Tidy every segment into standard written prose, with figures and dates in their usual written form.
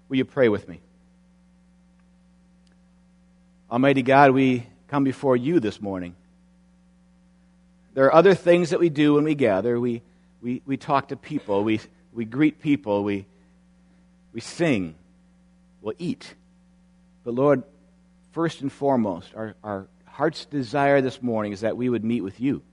Will you pray with me? Almighty God, we come before you this morning. There are other things that we do when we gather. We talk to people. We greet people. We sing. We'll eat. But Lord, first and foremost, our heart's desire this morning is that we would meet with you.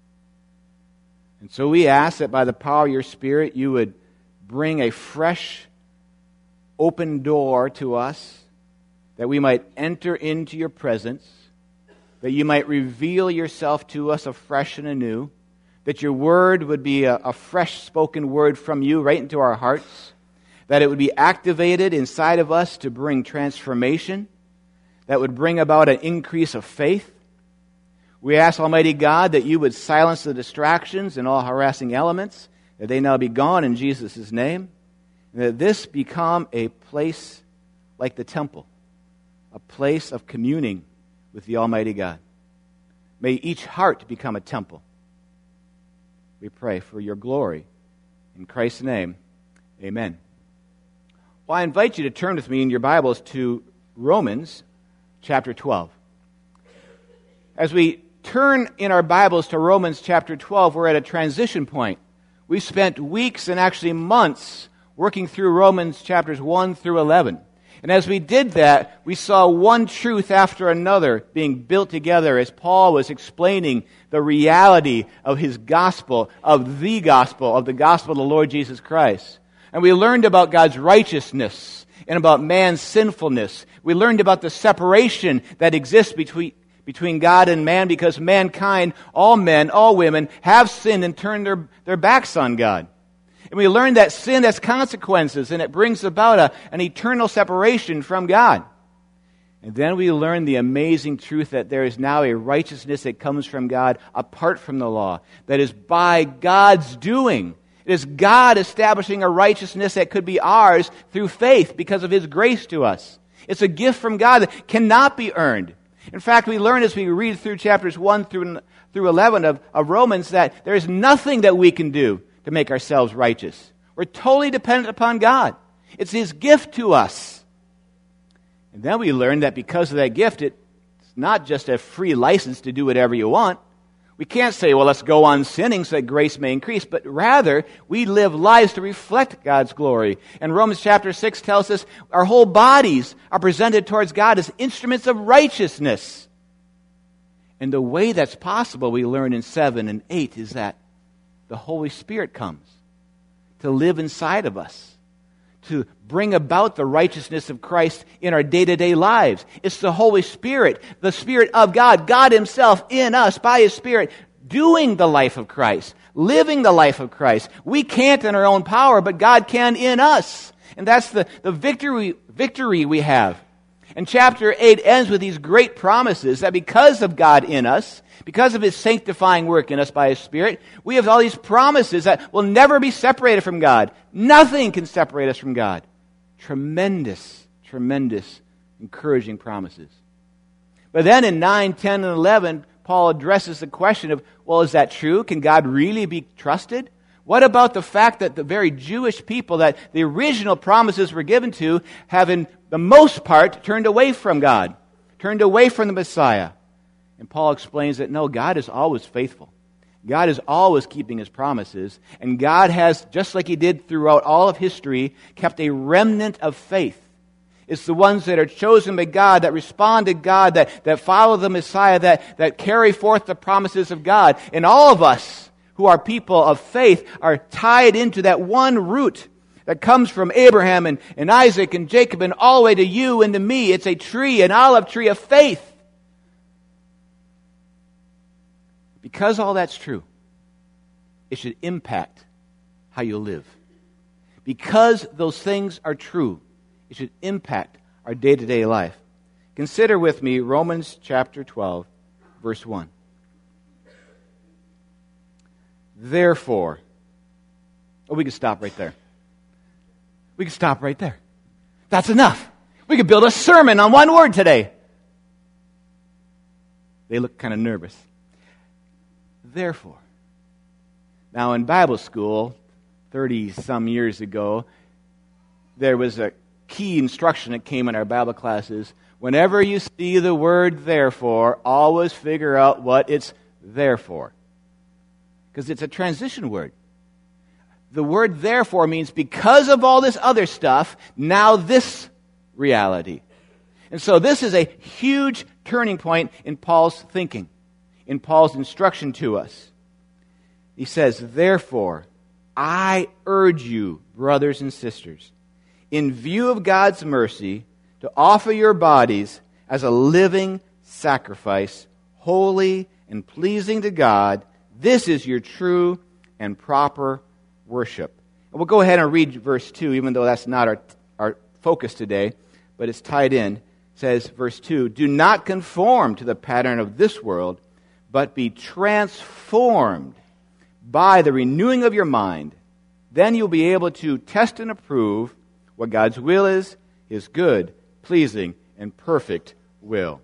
And so we ask that by the power of your Spirit, you would bring a fresh, open door to us, that we might enter into your presence, that you might reveal yourself to us afresh and anew, that your word would be a fresh spoken word from you right into our hearts, that it would be activated inside of us to bring transformation, that would bring about an increase of faith. We ask, Almighty God, that you would silence the distractions and all harassing elements, that they now be gone in Jesus' name, and that this become a place like the temple, a place of communing with the Almighty God. May each heart become a temple. We pray for your glory. In Christ's name, amen. Well, I invite you to turn with me in your Bibles to Romans chapter 12. As we turn in our Bibles to Romans chapter 12, we're at a transition point. We spent weeks and actually months working through Romans chapters 1 through 11. And as we did that, we saw one truth after another being built together as Paul was explaining the reality of his gospel, of the gospel of the Lord Jesus Christ. And we learned about God's righteousness and about man's sinfulness. We learned about the separation that exists between God and man because mankind, all men, all women, have sinned and turned their backs on God. And we learned that sin has consequences, and it brings about an eternal separation from God. And then we learned the amazing truth that there is now a righteousness that comes from God apart from the law, that is by God's doing. It is God establishing a righteousness that could be ours through faith because of His grace to us. It's a gift from God that cannot be earned. In fact, we learn as we read through chapters 1 through 11 of Romans that there is nothing that we can do to make ourselves righteous. We're totally dependent upon God. It's His gift to us. And then we learn that because of that gift, it's not just a free license to do whatever you want. We can't say, well, let's go on sinning so that grace may increase, but rather, we live lives to reflect God's glory. And Romans chapter 6 tells us our whole bodies are presented towards God as instruments of righteousness. And the way that's possible, we learn in 7 and 8, is that the Holy Spirit comes to live inside of us, to bring about the righteousness of Christ in our day-to-day lives. It's the Holy Spirit, the Spirit of God, God Himself in us by His Spirit, doing the life of Christ, living the life of Christ. We can't in our own power, but God can in us. And that's the victory we have. And chapter 8 ends with these great promises that because of God in us, because of His sanctifying work in us by His Spirit, we have all these promises that we'll never be separated from God. Nothing can separate us from God. Tremendous, tremendous, encouraging promises. But then in 9, 10, and 11, Paul addresses the question of, well, is that true? Can God really be trusted? What about the fact that the very Jewish people that the original promises were given to have, in the most part, turned away from God, turned away from the Messiah? And Paul explains that no, God is always faithful. God is always keeping His promises. And God has, just like He did throughout all of history, kept a remnant of faith. It's the ones that are chosen by God, that respond to God, that follow the Messiah, that carry forth the promises of God. And all of us who are people of faith are tied into that one root that comes from Abraham and Isaac and Jacob and all the way to you and to me. It's a tree, an olive tree of faith. Because all that's true, it should impact how you live. Because those things are true, it should impact our day-to-day life. Consider with me Romans chapter 12, verse 1. Therefore, we could stop right there. We could stop right there. That's enough. We could build a sermon on one word today. They look kind of nervous. Therefore. Now, in Bible school, 30-some years ago, there was a key instruction that came in our Bible classes. Whenever you see the word therefore, always figure out what it's there for. Because it's a transition word. The word therefore means because of all this other stuff, now this reality. And so this is a huge turning point in Paul's thinking, in Paul's instruction to us. He says, therefore, I urge you, brothers and sisters, in view of God's mercy, to offer your bodies as a living sacrifice, holy and pleasing to God. This is your true and proper worship. And we'll go ahead and read verse 2, even though that's not our focus today, but it's tied in. It says, verse 2, do not conform to the pattern of this world, but be transformed by the renewing of your mind. Then you'll be able to test and approve what God's will is, His good, pleasing, and perfect will.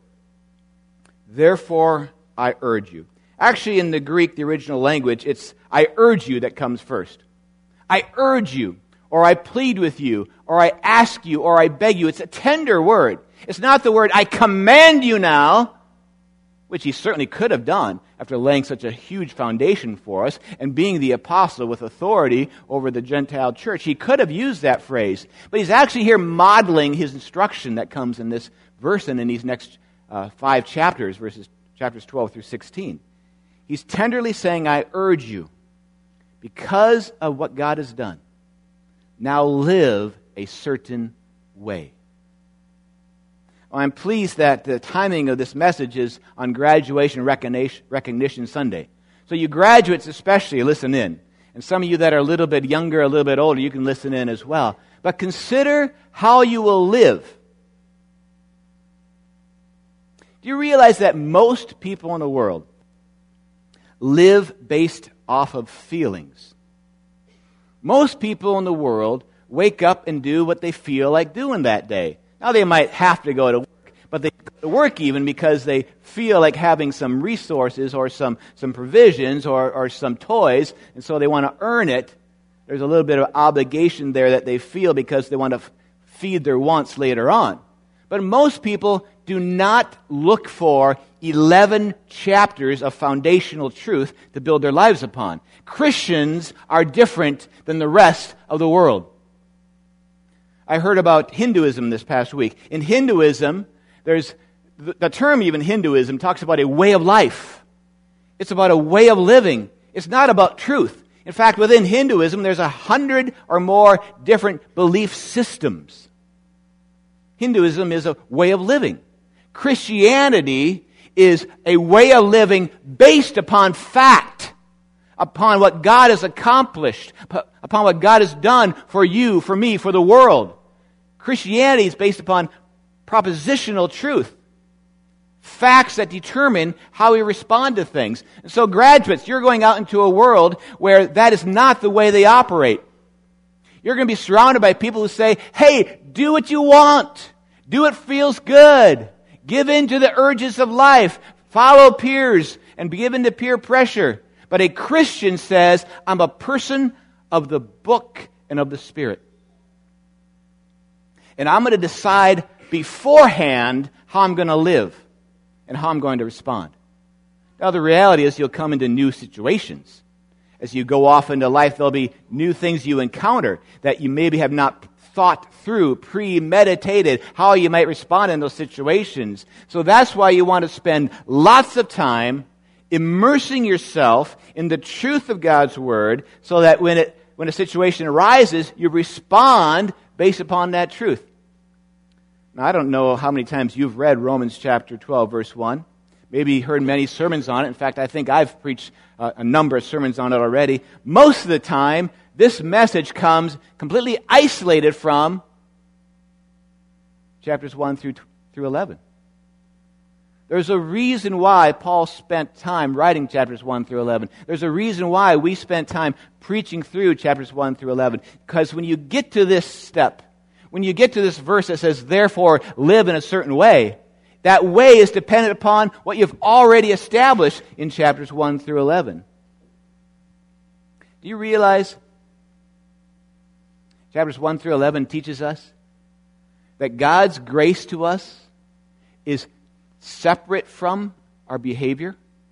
Therefore, I urge you. Actually, in the Greek, the original language, it's I urge you that comes first. I urge you, or I plead with you, or I ask you, or I beg you. It's a tender word. It's not the word I command you now, which he certainly could have done after laying such a huge foundation for us and being the apostle with authority over the Gentile church. He could have used that phrase, but he's actually here modeling his instruction that comes in this verse and in these next 5 chapters, chapters 12 through 16. He's tenderly saying, I urge you, because of what God has done, now live a certain way. I'm pleased that the timing of this message is on Graduation Recognition Sunday. So you graduates especially, listen in. And some of you that are a little bit younger, a little bit older, you can listen in as well. But consider how you will live. Do you realize that most people in the world live based off of feelings? Most people in the world wake up and do what they feel like doing that day. Now, they might have to go to work, but they go to work even because they feel like having some resources or some provisions or some toys, and so they want to earn it. There's a little bit of obligation there that they feel because they want to feed their wants later on. But most people do not look for 11 chapters of foundational truth to build their lives upon. Christians are different than the rest of the world. I heard about Hinduism this past week. In Hinduism, there's the term even Hinduism talks about a way of life. It's about a way of living. It's not about truth. In fact, within Hinduism, there's 100 or more different belief systems. Hinduism is a way of living. Christianity is a way of living based upon fact, upon what God has accomplished, upon what God has done for you, for me, for the world. Christianity is based upon propositional truth, facts that determine how we respond to things. And so graduates, you're going out into a world where that is not the way they operate. You're going to be surrounded by people who say, hey, do what you want. Do what feels good. Give in to the urges of life. Follow peers and give in to peer pressure. But a Christian says, I'm a person of the book and of the Spirit. And I'm going to decide beforehand how I'm going to live and how I'm going to respond. Now, the reality is you'll come into new situations. As you go off into life, there'll be new things you encounter that you maybe have not thought through, premeditated, how you might respond in those situations. So that's why you want to spend lots of time immersing yourself in the truth of God's Word so that when a situation arises, you respond based upon that truth. Now, I don't know how many times you've read Romans chapter 12, verse 1. Maybe heard many sermons on it. In fact, I think I've preached a number of sermons on it already. Most of the time, this message comes completely isolated from chapters 1 through 11. There's a reason why Paul spent time writing chapters 1 through 11. There's a reason why we spent time preaching through chapters 1 through 11. Because when you get to this step, when you get to this verse that says, therefore, live in a certain way, that way is dependent upon what you've already established in chapters 1 through 11. Do you realize chapters 1 through 11 teaches us that God's grace to us is separate from our behavior?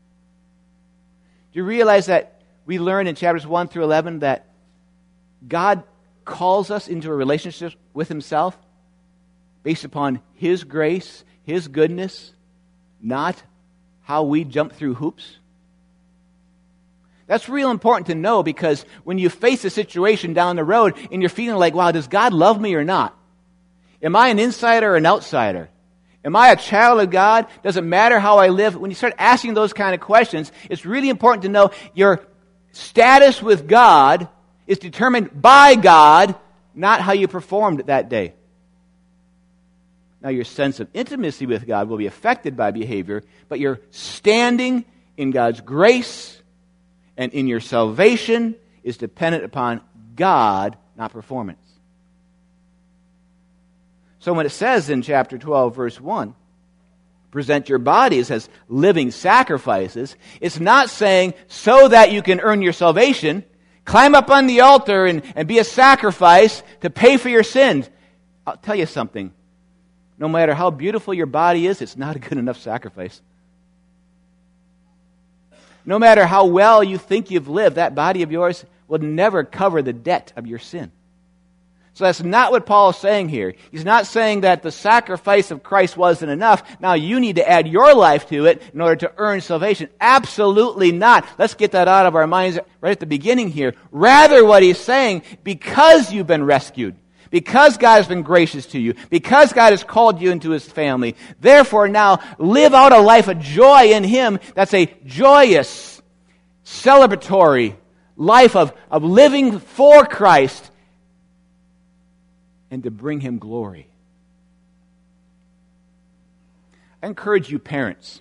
Do you realize that we learn in chapters 1 through 11 that God calls us into a relationship with Himself based upon His grace, His goodness, not how we jump through hoops? That's real important to know, because when you face a situation down the road and you're feeling like, wow, does God love me or not? Am I an insider or an outsider? Am I a child of God? Does it matter how I live? When you start asking those kind of questions, it's really important to know your status with God is determined by God, not how you performed that day. Now, your sense of intimacy with God will be affected by behavior, but your standing in God's grace and in your salvation is dependent upon God, not performance. So when it says in chapter 12, verse 1, present your bodies as living sacrifices, it's not saying so that you can earn your salvation, climb up on the altar and be a sacrifice to pay for your sins. I'll tell you something. No matter how beautiful your body is, it's not a good enough sacrifice. No matter how well you think you've lived, that body of yours will never cover the debt of your sin. So that's not what Paul is saying here. He's not saying that the sacrifice of Christ wasn't enough. Now you need to add your life to it in order to earn salvation. Absolutely not. Let's get that out of our minds right at the beginning here. Rather, what he's saying, because you've been rescued, because God has been gracious to you, because God has called you into His family, therefore now live out a life of joy in Him. That's a joyous, celebratory life of living for Christ and to bring Him glory. I encourage you parents,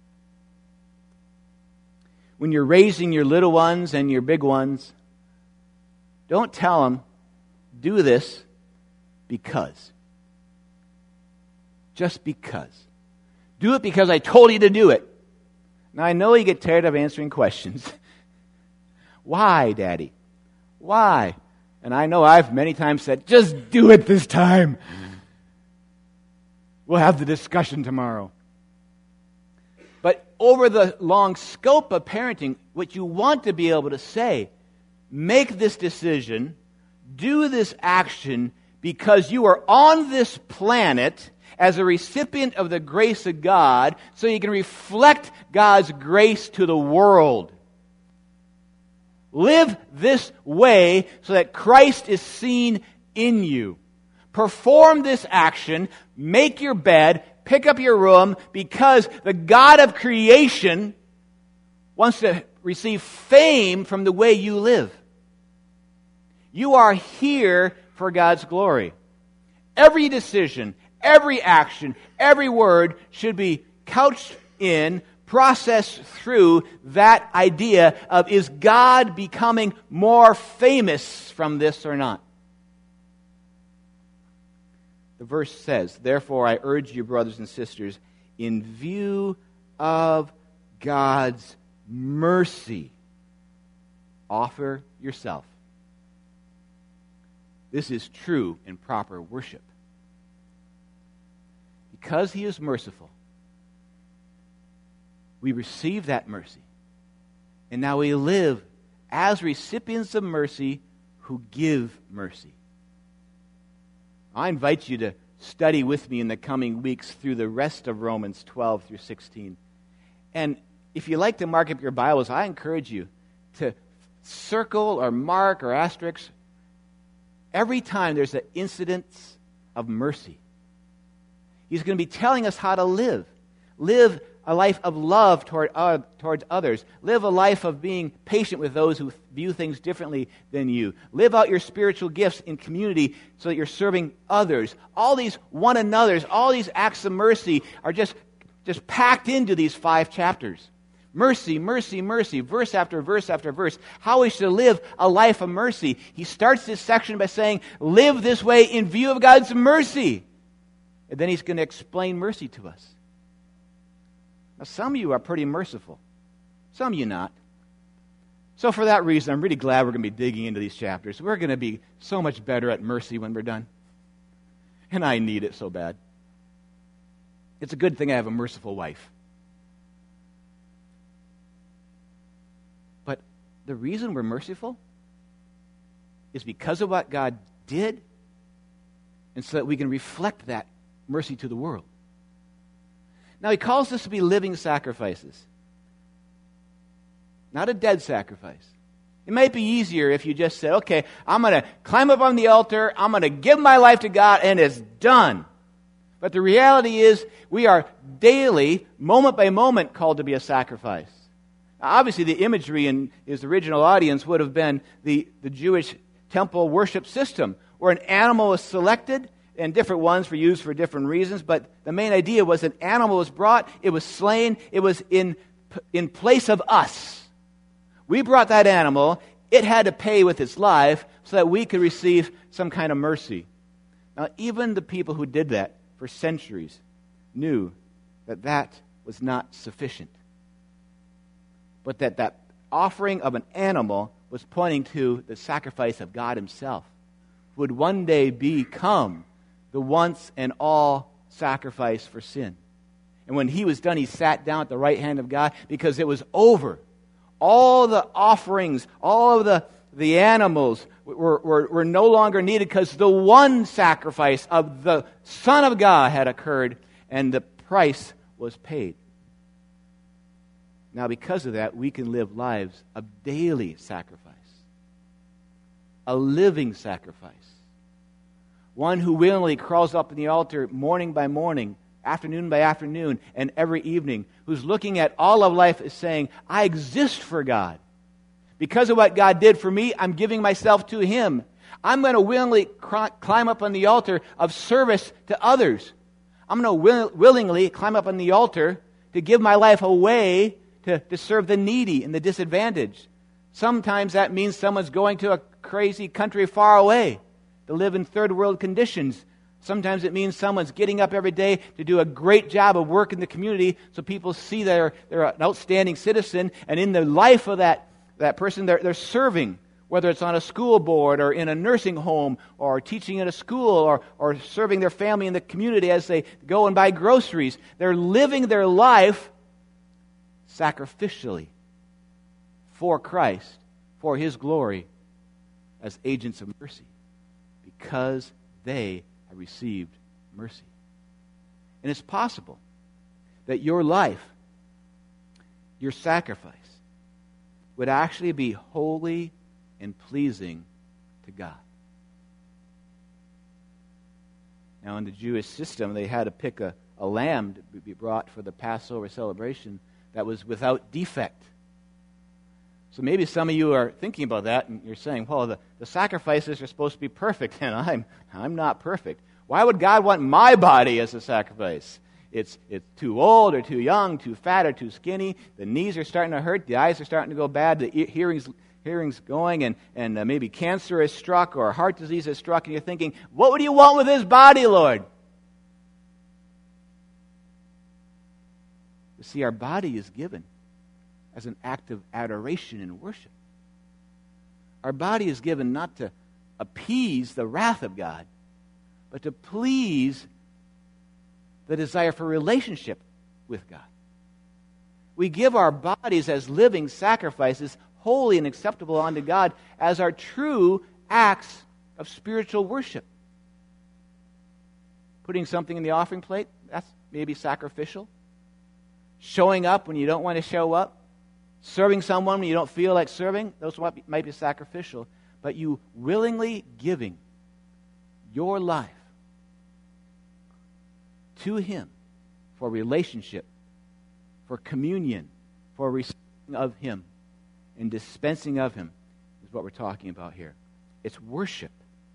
when you're raising your little ones and your big ones, don't tell them, do this because. Just because. Do it because I told you to do it. Now I know you get tired of answering questions. Why, Daddy? Why? And I know I've many times said, just do it this time. We'll have the discussion tomorrow. But over the long scope of parenting, what you want to be able to say, make this decision, do this action, because you are on this planet as a recipient of the grace of God, so you can reflect God's grace to the world. Live this way so that Christ is seen in you. Perform this action, make your bed, pick up your room, because the God of creation wants to receive fame from the way you live. You are here for God's glory. Every decision, every action, every word should be couched in, processed through that idea of, is God becoming more famous from this or not? The verse says, therefore I urge you, brothers and sisters, in view of God's mercy, offer yourself. This is true and proper worship. Because He is merciful, we receive that mercy. And now we live as recipients of mercy who give mercy. I invite you to study with me in the coming weeks through the rest of Romans 12 through 16. And if you like to mark up your Bibles, I encourage you to circle or mark or asterisk every time there's an incidence of mercy. He's going to be telling us how to live. Live a life of love towards others. Live a life of being patient with those who view things differently than you. Live out your spiritual gifts in community so that you're serving others. All these one another's, all these acts of mercy are just packed into these 5 chapters. Mercy, mercy, mercy, verse after verse after verse. How we should live a life of mercy. He starts this section by saying, live this way in view of God's mercy. And then he's going to explain mercy to us. Now, some of you are pretty merciful. Some of you not. So for that reason, I'm really glad we're going to be digging into these chapters. We're going to be so much better at mercy when we're done. And I need it so bad. It's a good thing I have a merciful wife. But the reason we're merciful is because of what God did, and so that we can reflect that mercy to the world. Now, he calls us to be living sacrifices, not a dead sacrifice. It might be easier if you just said, okay, I'm going to climb up on the altar, I'm going to give my life to God, and it's done. But the reality is, we are daily, moment by moment, called to be a sacrifice. Now, obviously, the imagery in his original audience would have been the Jewish temple worship system, where an animal was selected, and different ones were used for different reasons, but the main idea was an animal was brought, it was slain, it was in place of us. We brought that animal, it had to pay with its life so that we could receive some kind of mercy. Now, even the people who did that for centuries knew that that was not sufficient, but that offering of an animal was pointing to the sacrifice of God himself, who would one day become the once and all sacrifice for sin. And when he was done, he sat down at the right hand of God because it was over. All the offerings, all of the animals were no longer needed because the one sacrifice of the Son of God had occurred and the price was paid. Now, because of that, we can live lives of daily sacrifice, a living sacrifice. One who willingly crawls up in the altar morning by morning, afternoon by afternoon, and every evening, who's looking at all of life as saying, I exist for God. Because of what God did for me, I'm giving myself to him. I'm going to willingly climb up on the altar of service to others. I'm going to willingly climb up on the altar to give my life away to serve the needy and the disadvantaged. Sometimes that means someone's going to a crazy country far away to live in third world conditions. Sometimes it means someone's getting up every day to do a great job of work in the community so people see they're an outstanding citizen, and in the life of that person they're serving, whether it's on a school board or in a nursing home or teaching in a school or serving their family in the community as they go and buy groceries. They're living their life sacrificially for Christ, for his glory, as agents of mercy, because they have received mercy. And it's possible that your life, your sacrifice, would actually be holy and pleasing to God. Now, in the Jewish system, they had to pick a lamb to be brought for the Passover celebration that was without defect. So maybe some of you are thinking about that, and you're saying, well, the sacrifices are supposed to be perfect, and I'm not perfect. Why would God want my body as a sacrifice? It's too old or too young, too fat or too skinny. The knees are starting to hurt. The eyes are starting to go bad. The hearing's going, and maybe cancer is struck or heart disease is struck, and you're thinking, what would you want with this body, Lord? You see, our body is given as an act of adoration and worship. Our body is given not to appease the wrath of God, but to please the desire for relationship with God. We give our bodies as living sacrifices, holy and acceptable unto God, as our true acts of spiritual worship. Putting something in the offering plate, that's maybe sacrificial. Showing up when you don't want to show up. Serving someone when you don't feel like serving, those might be sacrificial. But you willingly giving your life to him for relationship, for communion, for receiving of him and dispensing of him is what we're talking about here. It's worship.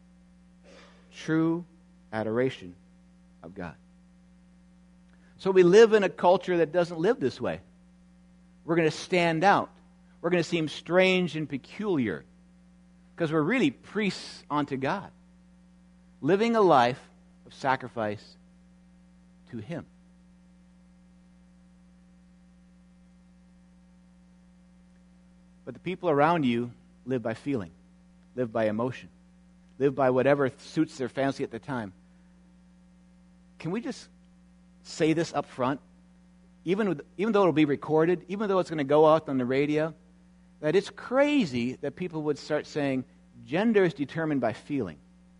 True adoration of God. So we live in a culture that doesn't live this way. We're going to stand out. We're going to seem strange and peculiar because we're really priests unto God, living a life of sacrifice to him. But the people around you live by feeling, live by emotion, live by whatever suits their fancy at the time. can we just say this up front? Even though it'll be recorded, even though it's going to go out on the radio, that it's crazy that people would start saying gender is determined by feeling.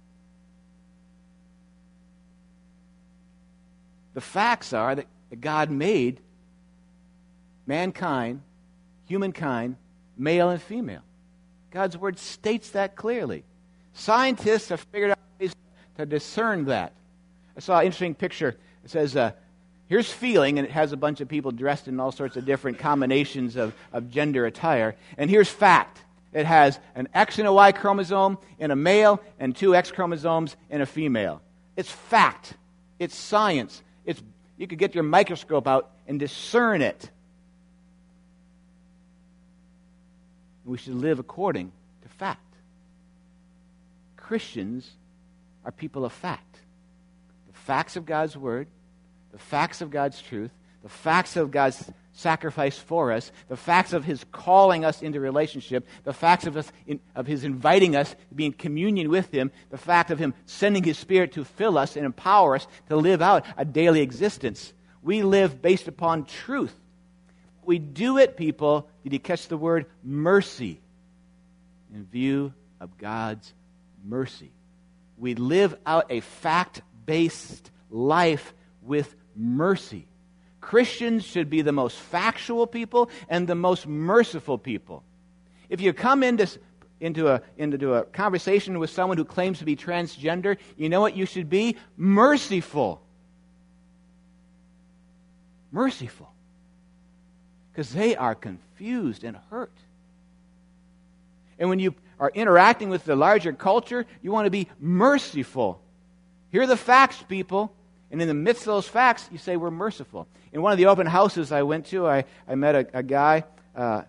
The facts are that God made mankind, humankind, male and female. God's Word states that clearly. Scientists have figured out ways to discern that. I saw an interesting picture. It says, here's feeling, and it has a bunch of people dressed in all sorts of different combinations of gender attire. And here's fact. It has an X and a Y chromosome in a male and 2 X chromosomes in a female. It's fact. It's science. You could get your microscope out and discern it. We should live according to fact. Christians are people of fact. The facts of God's Word, the facts of God's truth, the facts of God's sacrifice for us, the facts of His calling us into relationship, the facts of His inviting us to be in communion with Him, the fact of Him sending His Spirit to fill us and empower us to live out a daily existence. We live based upon truth. We do it, people, did you catch the word mercy? In view of God's mercy. We live out a fact-based life with mercy. Christians should be the most factual people and the most merciful people. If you come into a conversation with someone who claims to be transgender, you know what you should be? Merciful. Merciful. Because they are confused and hurt. And when you are interacting with the larger culture, you want to be merciful. Hear the facts, people. And in the midst of those facts, you say, we're merciful. In one of the open houses I went to, I met a guy while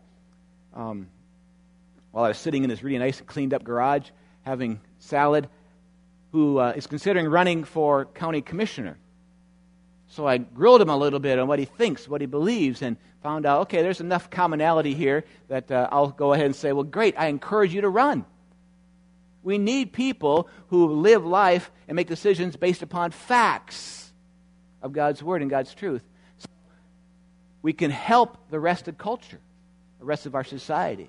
I was sitting in this really nice and cleaned up garage having salad, who is considering running for county commissioner. So I grilled him a little bit on what he thinks, what he believes, and found out, okay, there's enough commonality here that I'll go ahead and say, well, great, I encourage you to run. We need people who live life and make decisions based upon facts of God's Word and God's truth. So we can help the rest of culture, the rest of our society.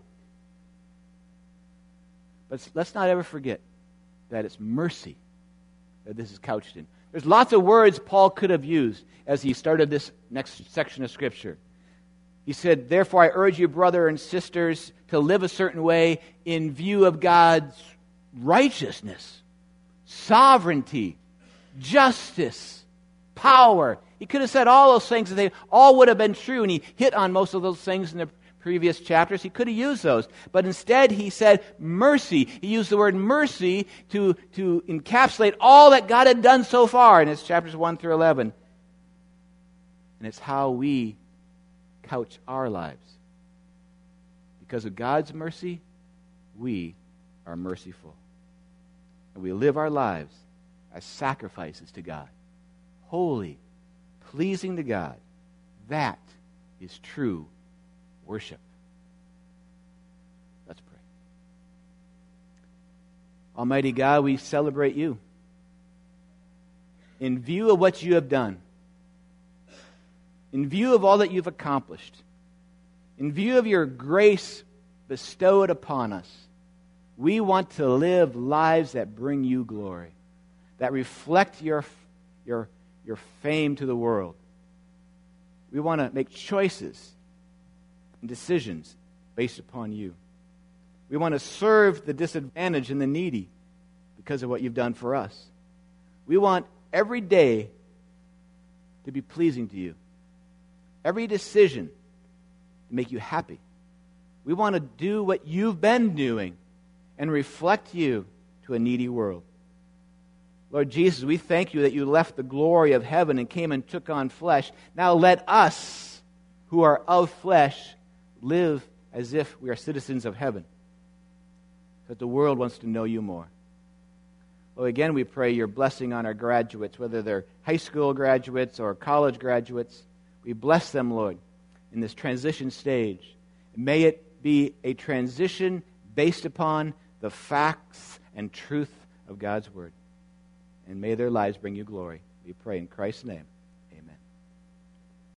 But let's not ever forget that it's mercy that this is couched in. There's lots of words Paul could have used as he started this next section of Scripture. He said, therefore I urge you, brother and sisters, to live a certain way in view of God's righteousness, sovereignty, justice, power. He could have said all those things, and they all would have been true, and he hit on most of those things in the previous chapters. He could have used those. But instead, he said mercy. He used the word mercy to encapsulate all that God had done so far, and it's chapters 1 through 11. And it's how we couch our lives. Because of God's mercy, we are merciful. And we live our lives as sacrifices to God. Holy, pleasing to God. That is true worship. Let's pray. Almighty God, we celebrate you. In view of what you have done, in view of all that you've accomplished, in view of your grace bestowed upon us, we want to live lives that bring you glory, that reflect your fame to the world. We want to make choices and decisions based upon you. We want to serve the disadvantaged and the needy because of what you've done for us. We want every day to be pleasing to you. Every decision to make you happy. We want to do what you've been doing and reflect you to a needy world. Lord Jesus, we thank you that you left the glory of heaven and came and took on flesh. Now let us, who are of flesh, live as if we are citizens of heaven. That the world wants to know you more. Well, again, we pray your blessing on our graduates, whether they're high school graduates or college graduates. We bless them, Lord, in this transition stage. May it be a transition based upon the facts and truth of God's Word. And may their lives bring you glory. We pray in Christ's name.